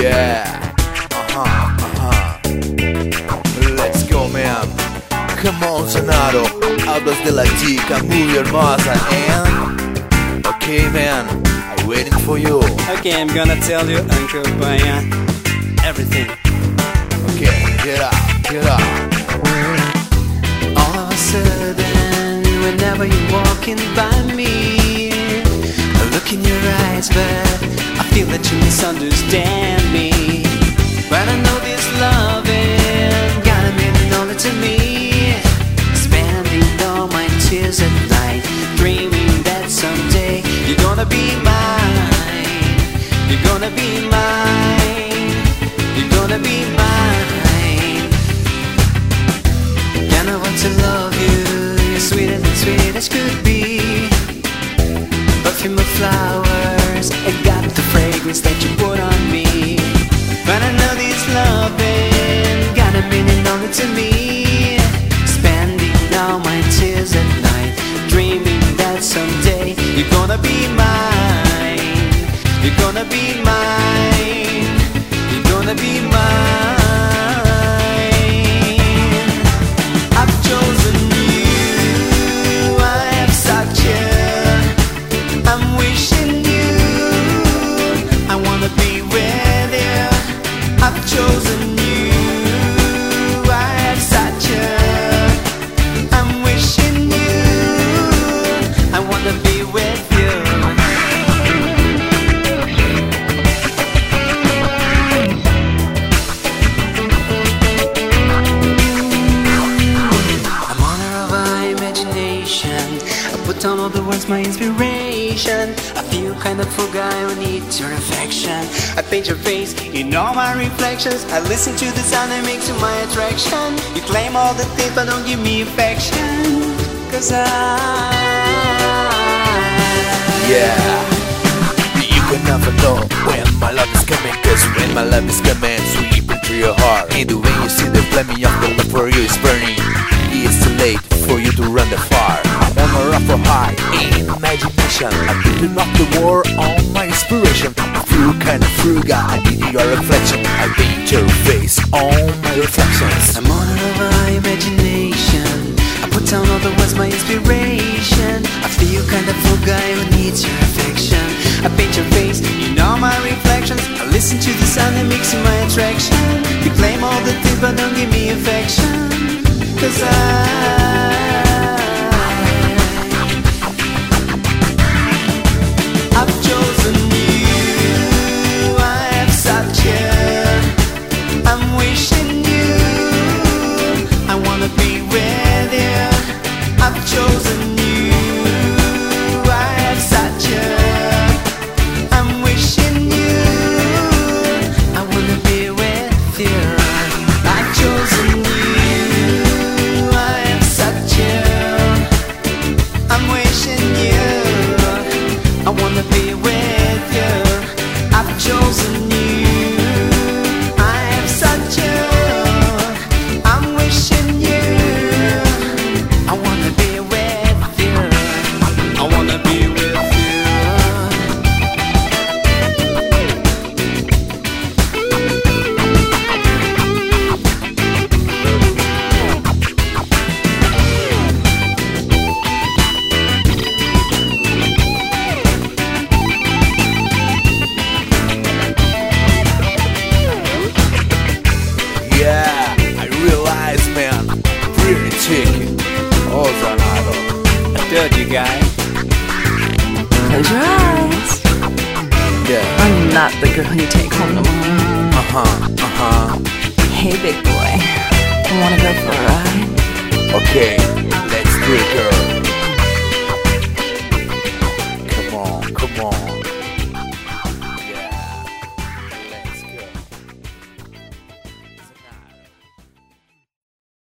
Yeah, let's go man. Come on Sonaro, hablas de la chica muy hermosa and okay man, I'm waiting for you. Okay, I'm gonna tell you, Uncle Brian, everything. Okay, get up. All of a sudden, whenever you're walking by me, I look in your eyes, but I feel that you misunderstand me. But I know this loving got a meaning only to me. Spending all my tears at night, dreaming that someday you're gonna be mine. You're gonna be mine. You're gonna be mine. And I want to love you. You're sweeter than sweet as could be. Perfume of flowers, it got the fragrance that you put on me. But I know this loving got a meaning only to me. Spending all my tears at night, dreaming that someday you're gonna be mine. You're gonna be mine. You're gonna be mine. I've chosen you. I have sought you. I'm wishing you. I wanna be with you. I've chosen you. I have sought you. I'm wishing you. I wanna be with you. I'm honor of our imagination. I put down all the words, my inspiration. I feel kind of full guy who needs your affection. I paint your face in all my reflections. I listen to the sound that makes you my attraction. You claim all the things but don't give me affection. Cause Yeah, you can never know when my love is coming. Cause when my love is coming, sweep into your heart. And the way you see the flaming of the love for you is burning. It's too late for you to run that far. I'm on a rough or high in imagination. I'm thinking of the war on my inspiration. I feel kinda frugal, I need your reflection. I paint your face on my reflections. I'm honor of our imagination. I put down all the words, my inspiration. I feel kind of full guy who needs your affection. I paint your face in all my reflections. I listen to the sound that makes you my attraction. You claim all the things but don't give me affection. Cause I've chosen you. I have sought you. I'm wishing you. I wanna be with you. I've chosen you. I have sought you. I'm wishing you. I wanna be with you. I've chosen you. I have sought you. I'm wishing you. I wanna be with you. I've chosen you. I have sought you. I'm wishing you. I wanna be with you. I wanna be with you. Yeah, I realize man, pretty chicken. Oh Sonaro. I told you guys. Close your eyes. Yeah. I'm not the girl you take home tomorrow. Hey, big boy. Wanna go for a ride? Okay, let's do it girl. Come on.